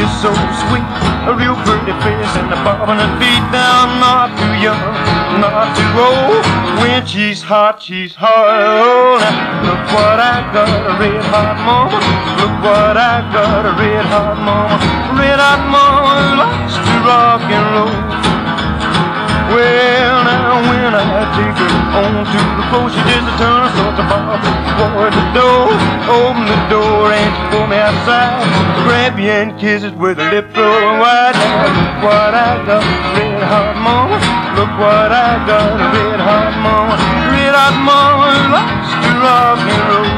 she's so sweet, a real pretty face and a bobbing her feet down. Not too young, not too old. When she's hot, she's hot. Now look what I got, a red hot mama. Look what I got, a red hot mama. Red hot mama likes to rock and roll. Well, now when I take her on to the floor, she just turns so to bob toward the door. Open the door and she pull me outside, grab you and kiss it with a lip so wide. Now look what I got, red hot mama. Look what I got, red hot mama. Red hot mama likes to rock and roll.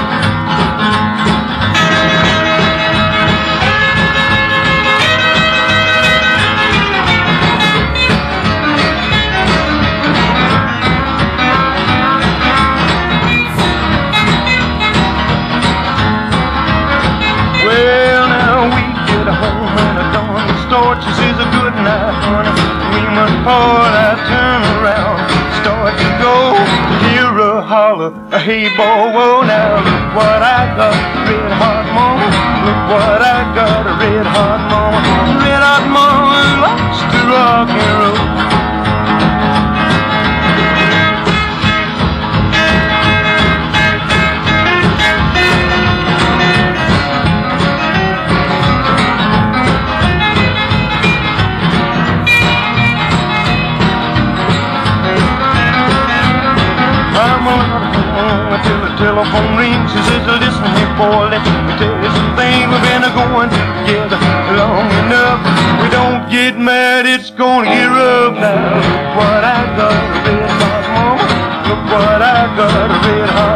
She says a good night, honey. We must part. I turn around, start to go. Hear her holler, hey boy, whoa. Now look what I got, red hot mama. Look what I got, a red hot mama. Red hot mama likes to rock and roll. Till the telephone rings, she says, listen here boy, let me tell you something. We've been going together long enough. We don't get mad, it's gonna get rough. Now look what I got, a red hot mama. Look what I got, a red hot